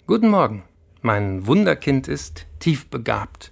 Guten Morgen, mein Wunderkind ist tief begabt.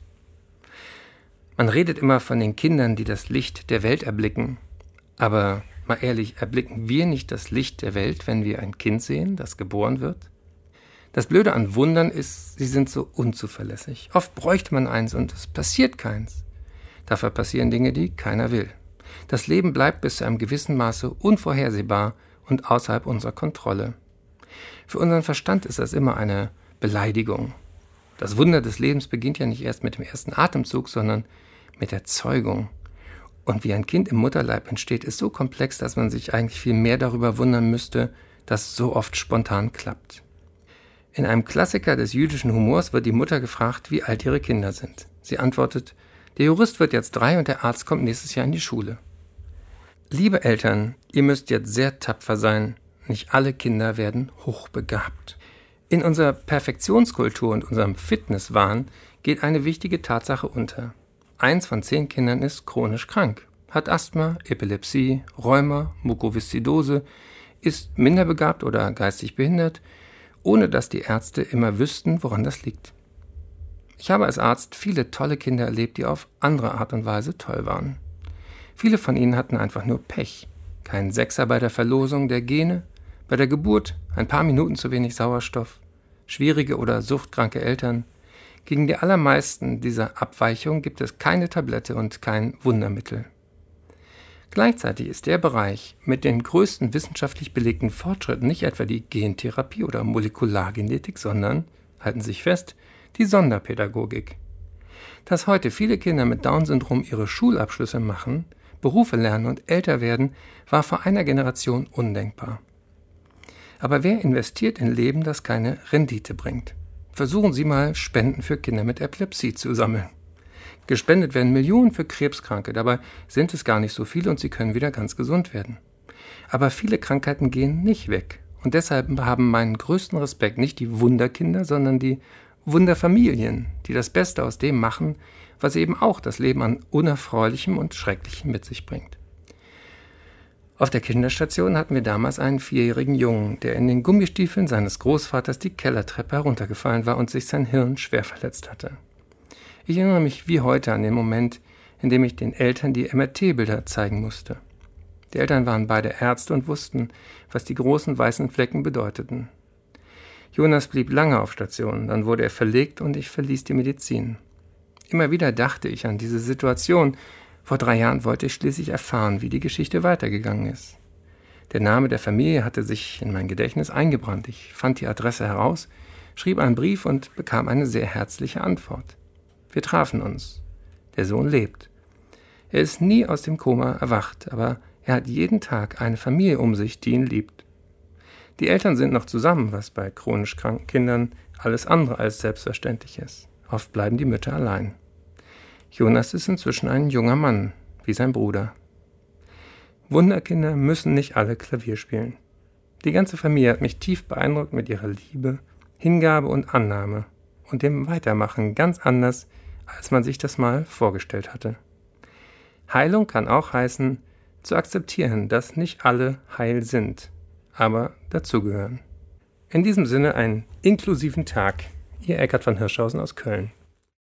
Man redet immer von den Kindern, die das Licht der Welt erblicken. Aber mal ehrlich, erblicken wir nicht das Licht der Welt, wenn wir ein Kind sehen, das geboren wird? Das Blöde an Wundern ist, sie sind so unzuverlässig. Oft bräuchte man eins und es passiert keins. Dafür passieren Dinge, die keiner will. Das Leben bleibt bis zu einem gewissen Maße unvorhersehbar und außerhalb unserer Kontrolle. Für unseren Verstand ist das immer eine Beleidigung. Das Wunder des Lebens beginnt ja nicht erst mit dem ersten Atemzug, sondern mit der Zeugung. Und wie ein Kind im Mutterleib entsteht, ist so komplex, dass man sich eigentlich viel mehr darüber wundern müsste, dass es so oft spontan klappt. In einem Klassiker des jüdischen Humors wird die Mutter gefragt, wie alt ihre Kinder sind. Sie antwortet, der Jurist wird jetzt 3 und der Arzt kommt nächstes Jahr in die Schule. Liebe Eltern, ihr müsst jetzt sehr tapfer sein. Nicht alle Kinder werden hochbegabt. In unserer Perfektionskultur und unserem Fitnesswahn geht eine wichtige Tatsache unter. 1 von 10 Kindern ist chronisch krank, hat Asthma, Epilepsie, Rheuma, Mukoviszidose, ist minderbegabt oder geistig behindert, ohne dass die Ärzte immer wüssten, woran das liegt. Ich habe als Arzt viele tolle Kinder erlebt, die auf andere Art und Weise toll waren. Viele von ihnen hatten einfach nur Pech. Kein Sechser bei der Verlosung der Gene, bei der Geburt ein paar Minuten zu wenig Sauerstoff, schwierige oder suchtkranke Eltern. Gegen die allermeisten dieser Abweichungen gibt es keine Tablette und kein Wundermittel. Gleichzeitig ist der Bereich mit den größten wissenschaftlich belegten Fortschritten nicht etwa die Gentherapie oder Molekulargenetik, sondern, halten Sie sich fest, die Sonderpädagogik. Dass heute viele Kinder mit Down-Syndrom ihre Schulabschlüsse machen, Berufe lernen und älter werden, war vor einer Generation undenkbar. Aber wer investiert in Leben, das keine Rendite bringt? Versuchen Sie mal, Spenden für Kinder mit Epilepsie zu sammeln. Gespendet werden Millionen für Krebskranke, dabei sind es gar nicht so viele und sie können wieder ganz gesund werden. Aber viele Krankheiten gehen nicht weg und deshalb haben meinen größten Respekt nicht die Wunderkinder, sondern die Wunderfamilien, die das Beste aus dem machen, was eben auch das Leben an Unerfreulichem und Schrecklichem mit sich bringt. Auf der Kinderstation hatten wir damals einen 4-jährigen Jungen, der in den Gummistiefeln seines Großvaters die Kellertreppe heruntergefallen war und sich sein Hirn schwer verletzt hatte. Ich erinnere mich wie heute an den Moment, in dem ich den Eltern die MRT-Bilder zeigen musste. Die Eltern waren beide Ärzte und wussten, was die großen weißen Flecken bedeuteten. Jonas blieb lange auf Station, dann wurde er verlegt und ich verließ die Medizin. Immer wieder dachte ich an diese Situation. Vor 3 Jahren wollte ich schließlich erfahren, wie die Geschichte weitergegangen ist. Der Name der Familie hatte sich in mein Gedächtnis eingebrannt. Ich fand die Adresse heraus, schrieb einen Brief und bekam eine sehr herzliche Antwort. Wir trafen uns. Der Sohn lebt. Er ist nie aus dem Koma erwacht, aber er hat jeden Tag eine Familie um sich, die ihn liebt. Die Eltern sind noch zusammen, was bei chronisch kranken Kindern alles andere als selbstverständlich ist. Oft bleiben die Mütter allein. Jonas ist inzwischen ein junger Mann, wie sein Bruder. Wunderkinder müssen nicht alle Klavier spielen. Die ganze Familie hat mich tief beeindruckt mit ihrer Liebe, Hingabe und Annahme und dem Weitermachen ganz anders, als man sich das mal vorgestellt hatte. Heilung kann auch heißen, zu akzeptieren, dass nicht alle heil sind, aber dazugehören. In diesem Sinne einen inklusiven Tag. Ihr Eckart von Hirschhausen aus Köln.